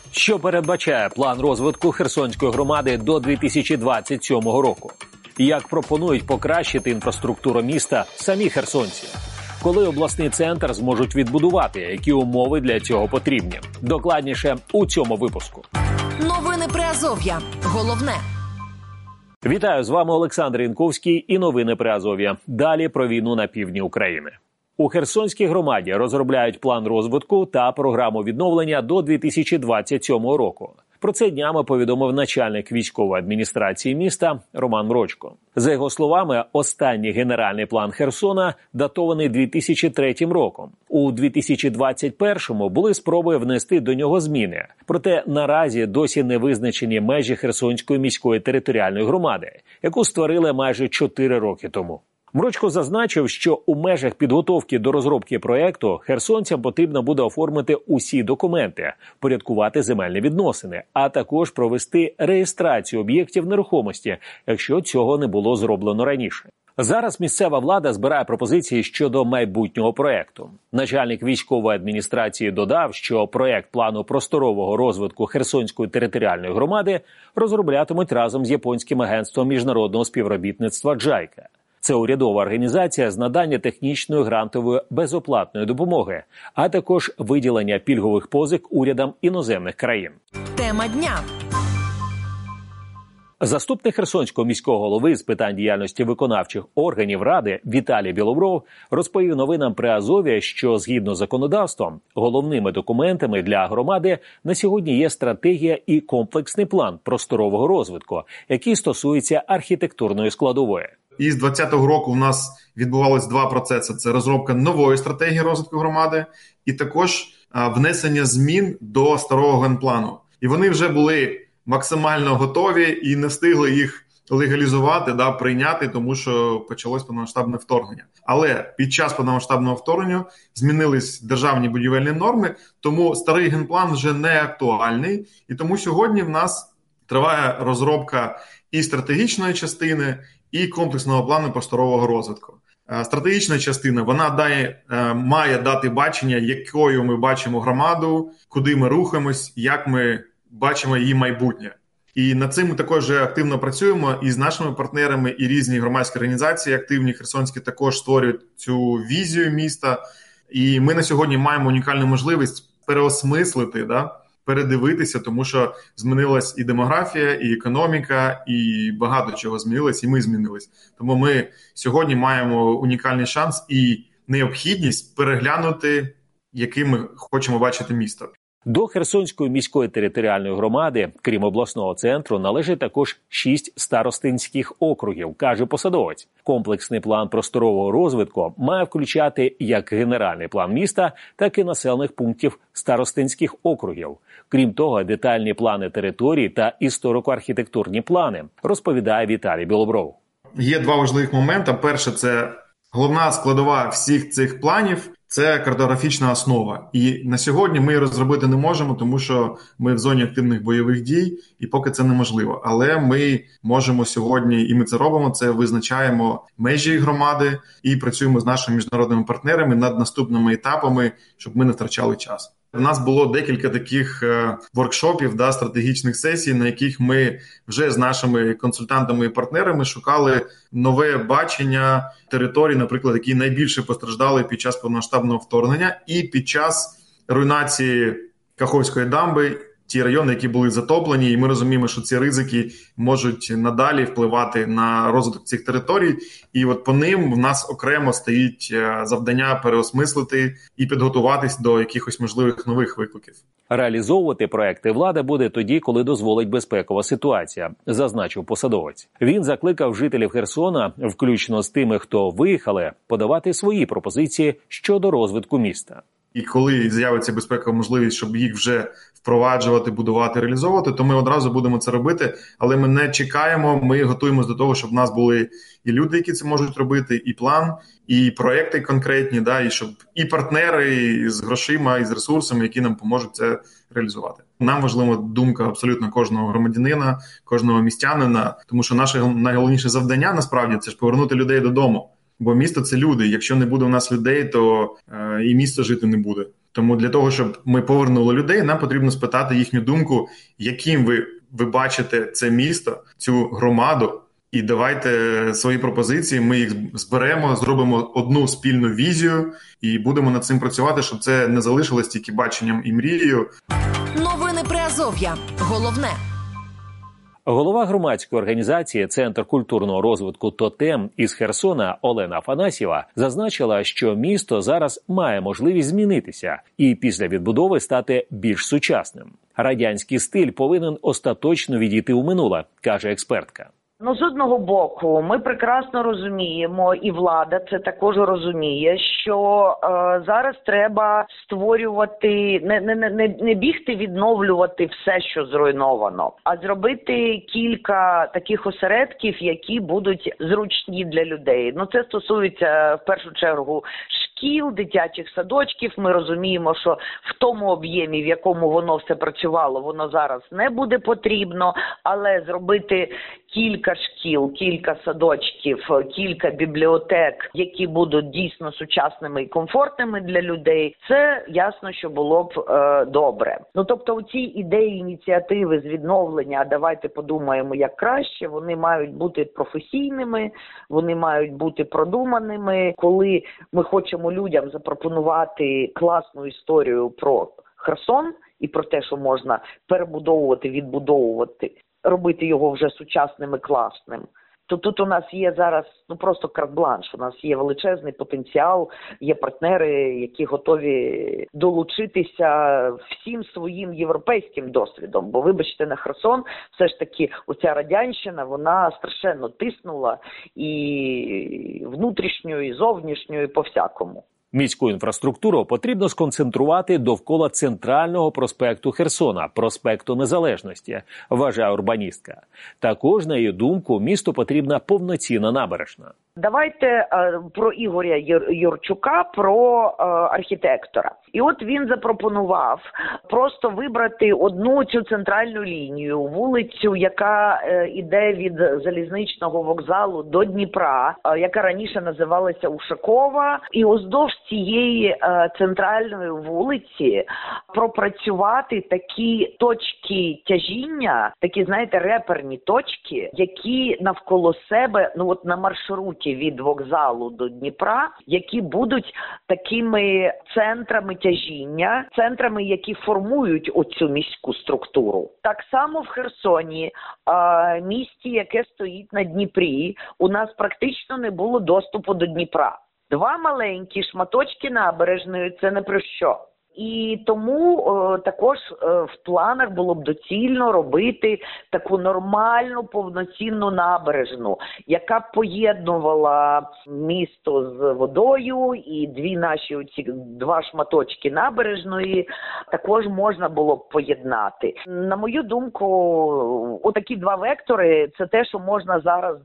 Що передбачає план розвитку Херсонської громади до 2027 року? Як пропонують покращити інфраструктуру міста самі херсонці? Коли обласний центр зможуть відбудувати, які умови для цього потрібні? Докладніше у цьому випуску. Новини Приазов'я. Головне. Вітаю, з вами Олександр Янковський і новини Приазов'я. Далі про війну на півдні України. У Херсонській громаді розробляють план розвитку та програму відновлення до 2027 року. Про це днями повідомив начальник військової адміністрації міста Роман Мрочко. За його словами, останній генеральний план Херсона датований 2003 роком. У 2021-му були спроби внести до нього зміни. Проте наразі досі не визначені межі Херсонської міської територіальної громади, яку створили майже 4 роки тому. Мрочко зазначив, що у межах підготовки до розробки проекту херсонцям потрібно буде оформити усі документи, порядкувати земельні відносини, а також провести реєстрацію об'єктів нерухомості, якщо цього не було зроблено раніше. Зараз місцева влада збирає пропозиції щодо майбутнього проекту. Начальник військової адміністрації додав, що проект плану просторового розвитку Херсонської територіальної громади розроблятимуть разом з японським агентством міжнародного співробітництва «Джайка». Це урядова організація з надання технічної грантової безоплатної допомоги, а також виділення пільгових позик урядам іноземних країн. Тема дня. Заступник Херсонського міського голови з питань діяльності виконавчих органів Ради Віталій Білобров розповів новинам Приазов'я, що згідно з законодавством головними документами для громади на сьогодні є стратегія і комплексний план просторового розвитку, який стосується архітектурної складової. І з 2020 року в нас відбувалось два процеси. Це розробка нової стратегії розвитку громади і також внесення змін до старого генплану. І вони вже були максимально готові і не встигли їх легалізувати, прийняти, тому що почалось повномасштабне вторгнення. Але під час повномасштабного вторгнення змінились державні будівельні норми, тому старий генплан вже не актуальний. І тому сьогодні в нас триває розробка і стратегічної частини, і комплексного плану просторового розвитку. Стратегічна частина, вона має дати бачення, якою ми бачимо громаду, куди ми рухаємось, як ми бачимо її майбутнє. І над цим ми також активно працюємо і з нашими партнерами, і різні громадські організації активні, херсонські, також створюють цю візію міста. І ми на сьогодні маємо унікальну можливість переосмислити, передивитися, тому що змінилась і демографія, і економіка, і багато чого змінилось, і ми змінились. Тому ми сьогодні маємо унікальний шанс і необхідність переглянути, яким ми хочемо бачити місто. До Херсонської міської територіальної громади, крім обласного центру, належить також 6 старостинських округів, каже посадовець. Комплексний план просторового розвитку має включати як генеральний план міста, так і населених пунктів старостинських округів. Крім того, детальні плани територій та історико-архітектурні плани, розповідає Віталій Білобров. Є два важливих моменти. Перше, це головна складова всіх цих планів – це картографічна основа. І на сьогодні ми її розробити не можемо, тому що ми в зоні активних бойових дій, і поки це неможливо. Але ми можемо сьогодні, і ми це робимо, це визначаємо межі громади і працюємо з нашими міжнародними партнерами над наступними етапами, щоб ми не втрачали час. У нас було декілька таких воркшопів, стратегічних сесій, на яких ми вже з нашими консультантами і партнерами шукали нове бачення територій, наприклад, які найбільше постраждали під час повномасштабного вторгнення і під час руйнації Каховської дамби, ті райони, які були затоплені, і ми розуміємо, що ці ризики можуть надалі впливати на розвиток цих територій. І от по ним в нас окремо стоїть завдання переосмислити і підготуватись до якихось можливих нових викликів. Реалізовувати проекти влада буде тоді, коли дозволить безпекова ситуація, зазначив посадовець. Він закликав жителів Херсона, включно з тими, хто виїхали, подавати свої пропозиції щодо розвитку міста. І коли з'явиться безпекова можливість, щоб їх вже впроваджувати, будувати, реалізовувати, то ми одразу будемо це робити. Але ми не чекаємо, ми готуємося до того, щоб в нас були і люди, які це можуть робити, і план, і проекти конкретні, і щоб і партнери і з грошима, і з ресурсами, які нам поможуть це реалізувати. Нам важлива думка абсолютно кожного громадянина, кожного містянина, тому що наше найголовніше завдання, насправді, це ж повернути людей додому. Бо місто – це люди. Якщо не буде у нас людей, то і місто жити не буде. Тому для того, щоб ми повернули людей, нам потрібно спитати їхню думку, яким ви бачите це місто, цю громаду, і давайте свої пропозиції, ми їх зберемо, зробимо одну спільну візію і будемо над цим працювати, щоб це не залишилось тільки баченням і мрією. Новини Приазов'я. Головне. Голова громадської організації «Центр культурного розвитку Тотем» із Херсона Олена Афанасьєва зазначила, що місто зараз має можливість змінитися і після відбудови стати більш сучасним. Радянський стиль повинен остаточно відійти у минуле, каже експертка. З одного боку, ми прекрасно розуміємо, і влада це також розуміє, що зараз треба створювати, не бігти відновлювати все, що зруйновано, а зробити кілька таких осередків, які будуть зручні для людей. Це стосується в першу чергу шкіл, дитячих садочків. Ми розуміємо, що в тому об'ємі, в якому воно все працювало, воно зараз не буде потрібно, але зробити кілька шкіл, кілька садочків, кілька бібліотек, які будуть дійсно сучасними і комфортними для людей, це ясно, що було б добре. Тобто ці ідеї, ініціативи з відновлення, давайте подумаємо, як краще, вони мають бути професійними, вони мають бути продуманими. Коли ми хочемо людям запропонувати класну історію про Херсон і про те, що можна перебудовувати, відбудовувати, робити його вже сучасним і класним, то тут у нас є зараз просто карт-бланш, у нас є величезний потенціал, є партнери, які готові долучитися всім своїм європейським досвідом. Бо, вибачте, на Херсон все ж таки оця радянщина, вона страшенно тиснула і внутрішньо, і зовнішньо, і по-всякому. Міську інфраструктуру потрібно сконцентрувати довкола центрального проспекту Херсона, проспекту Незалежності, вважає урбаністка. Також, на її думку, місту потрібна повноцінна набережна. Давайте про Ігоря Юрчука, про архітектора. І от він запропонував просто вибрати одну цю центральну лінію, вулицю, яка іде від залізничного вокзалу до Дніпра, яка раніше називалася Ушакова, і уздовж цієї центральної вулиці пропрацювати такі точки тяжіння, такі, знаєте, реперні точки, які навколо себе, на маршруті від вокзалу до Дніпра, які будуть такими центрами тяжіння, центрами, які формують оцю міську структуру. Так само в Херсоні, місті, яке стоїть на Дніпрі, у нас практично не було доступу до Дніпра. 2 маленькі шматочки набережної – це не про що. І тому також в планах було б доцільно робити таку нормальну, повноцінну набережну, яка б поєднувала місто з водою, і ці 2 шматочки набережної також можна було б поєднати. На мою думку, отакі 2 вектори – це те, що можна зараз,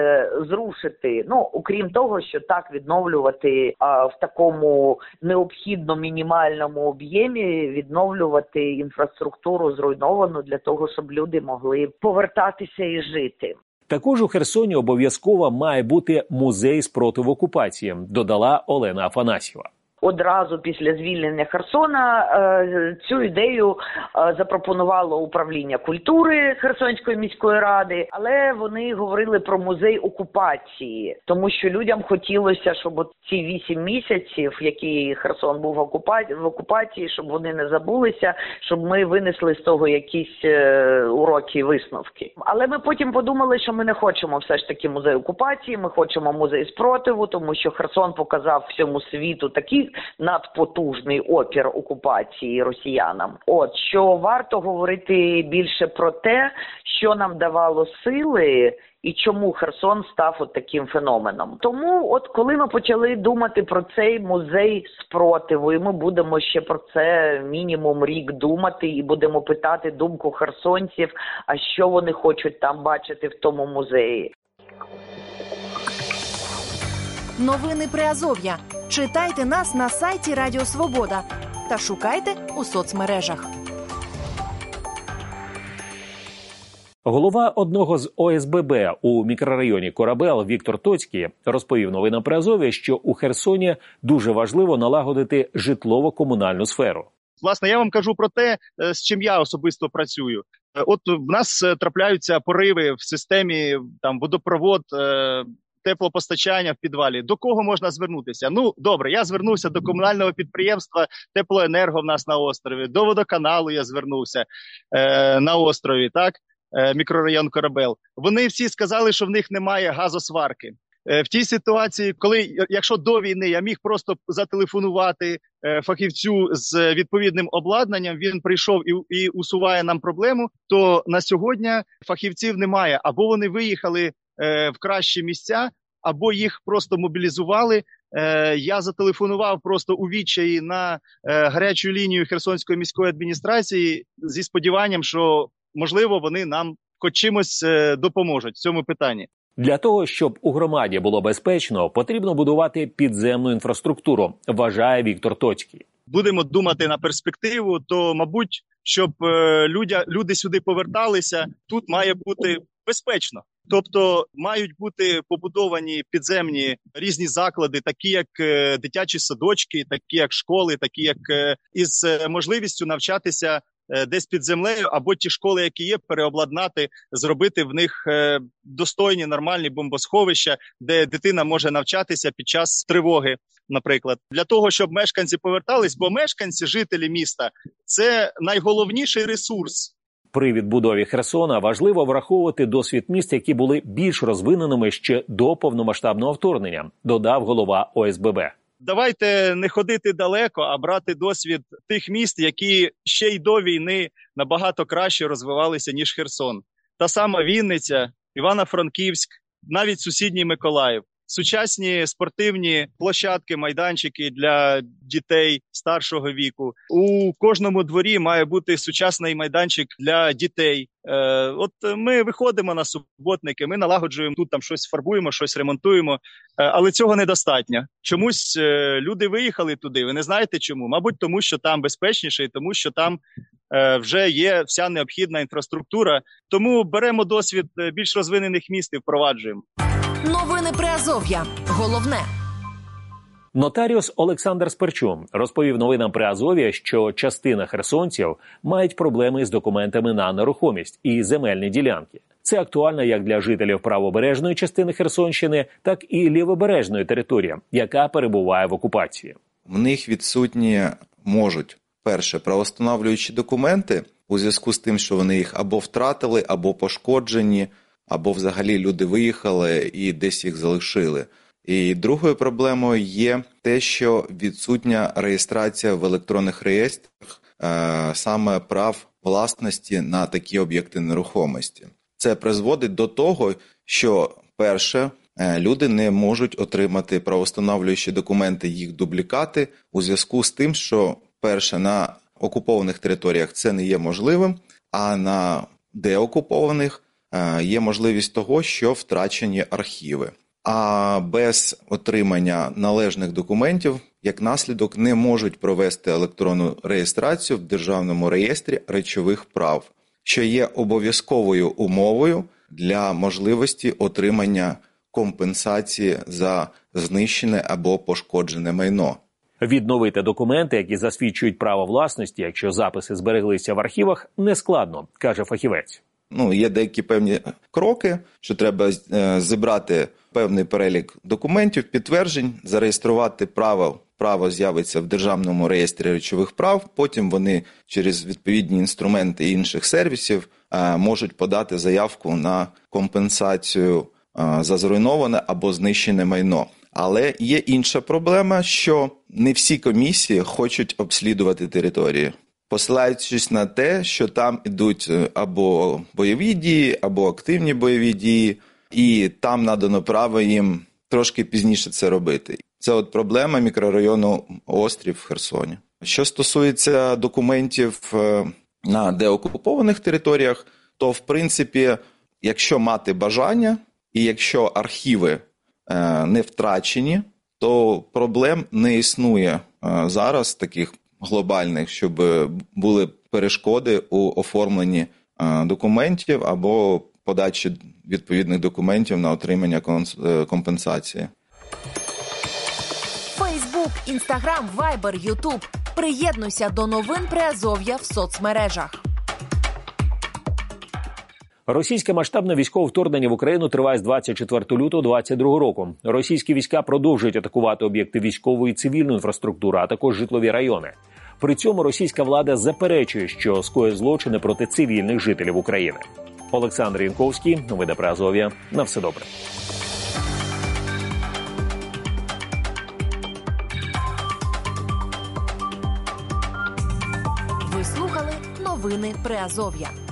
зрушити. Окрім того, що так відновлювати в такому необхідно мінімальному об'ємі, відновлювати інфраструктуру зруйновану для того, щоб люди могли повертатися і жити. Також у Херсоні обов'язково має бути музей спротиву окупації, додала Олена Афанасьєва. Одразу після звільнення Херсона цю ідею запропонувало управління культури Херсонської міської ради, але вони говорили про музей окупації, тому що людям хотілося, щоб ці 8 місяців, які Херсон був в окупації, щоб вони не забулися, щоб ми винесли з того якісь уроки і висновки. Але ми потім подумали, що ми не хочемо все ж таки музей окупації, ми хочемо музей спротиву, тому що Херсон показав всьому світу такий надпотужний опір окупації росіянам. Що варто говорити більше про те, що нам давало сили і чому Херсон став таким феноменом. Тому коли ми почали думати про цей музей спротиву, і ми будемо ще про це мінімум рік думати, і будемо питати думку херсонців, а що вони хочуть там бачити в тому музеї. Новини Приазов'я. Читайте нас на сайті Радіо Свобода та шукайте у соцмережах. Голова одного з ОСББ у мікрорайоні Корабел Віктор Тоцький розповів новинам Приазов'я, що у Херсоні дуже важливо налагодити житлово-комунальну сферу. Власне, я вам кажу про те, з чим я особисто працюю. От в нас трапляються пориви в системі, там, водопровод, теплопостачання в підвалі. До кого можна звернутися? Ну, добре, я звернувся до комунального підприємства Теплоенерго в нас на острові, до водоканалу я звернувся на острові, так, мікрорайон Корабел. Вони всі сказали, що в них немає газосварки. В тій ситуації, якщо до війни я міг просто зателефонувати фахівцю з відповідним обладнанням, він прийшов і усуває нам проблему, то на сьогодні фахівців немає. Або вони виїхали в кращі місця, або їх просто мобілізували. Я зателефонував просто у відчаї на гарячу лінію Херсонської міської адміністрації зі сподіванням, що, можливо, вони нам хоч чимось допоможуть в цьому питанні. Для того, щоб у громаді було безпечно, потрібно будувати підземну інфраструктуру, вважає Віктор Тоцький. Будемо думати на перспективу, то, мабуть, щоб люди сюди поверталися, тут має бути безпечно. Тобто мають бути побудовані підземні різні заклади, такі як дитячі садочки, такі як школи, такі як із можливістю навчатися десь під землею, або ті школи, які є, переобладнати, зробити в них достойні, нормальні бомбосховища, де дитина може навчатися під час тривоги, наприклад. Для того, щоб мешканці повертались, бо мешканці, жителі міста – це найголовніший ресурс. При відбудові Херсона важливо враховувати досвід міст, які були більш розвиненими ще до повномасштабного вторгнення, додав голова ОСББ. Давайте не ходити далеко, а брати досвід тих міст, які ще й до війни набагато краще розвивалися, ніж Херсон. Та сама Вінниця, Івано-Франківськ, навіть сусідній Миколаїв. Сучасні спортивні площадки, майданчики для дітей старшого віку. У кожному дворі має бути сучасний майданчик для дітей. От ми виходимо на суботники, ми налагоджуємо тут, там щось фарбуємо, щось ремонтуємо, але цього недостатньо. Чомусь люди виїхали туди, ви не знаєте чому? Мабуть, тому що там безпечніше і тому що там вже є вся необхідна інфраструктура. Тому беремо досвід більш розвинених міст і впроваджуємо. Новини Приазов'я. Головне. Нотаріус Олександр Сперчун розповів новинам Приазов'я, що частина херсонців мають проблеми з документами на нерухомість і земельні ділянки. Це актуально як для жителів правобережної частини Херсонщини, так і лівобережної території, яка перебуває в окупації. В них відсутні можуть, перше, правовстановлюючі документи у зв'язку з тим, що вони їх або втратили, або пошкоджені, або взагалі люди виїхали і десь їх залишили. І другою проблемою є те, що відсутня реєстрація в електронних реєстрах саме прав власності на такі об'єкти нерухомості. Це призводить до того, що, перше, люди не можуть отримати правовстановлюючі документи, їх дублікати, у зв'язку з тим, що, перше, на окупованих територіях це не є можливим, а на деокупованих є можливість того, що втрачені архіви. А без отримання належних документів, як наслідок, не можуть провести електронну реєстрацію в Державному реєстрі речових прав, що є обов'язковою умовою для можливості отримання компенсації за знищене або пошкоджене майно. Відновити документи, які засвідчують право власності, якщо записи збереглися в архівах, нескладно, каже фахівець. Є деякі певні кроки, що треба зібрати певний перелік документів, підтверджень, зареєструвати право. Право з'явиться в Державному реєстрі речових прав, потім вони через відповідні інструменти інших сервісів можуть подати заявку на компенсацію за зруйноване або знищене майно. Але є інша проблема, що не всі комісії хочуть обслідувати території, посилаючись на те, що там ідуть або бойові дії, або активні бойові дії, і там надано право їм трошки пізніше це робити. Це проблема мікрорайону Острів в Херсоні. Що стосується документів на деокупованих територіях, то, в принципі, якщо мати бажання, і якщо архіви не втрачені, то проблем не існує зараз таких глобальних, щоб були перешкоди у оформленні документів або подачі відповідних документів на отримання компенсації. Фейсбук, Інстаграм, Вайбер, Ютуб. Приєднуйся до новин Приазов'я в соцмережах. Російське масштабне військове вторгнення в Україну триває з 24 лютого 2022 року. Російські війська продовжують атакувати об'єкти військової і цивільної інфраструктури, а також житлові райони. При цьому російська влада заперечує, що скоює злочини проти цивільних жителів України. Олександр Янковський, новини Приазов'я. На все добре. Ви слухали новини Приазов'я.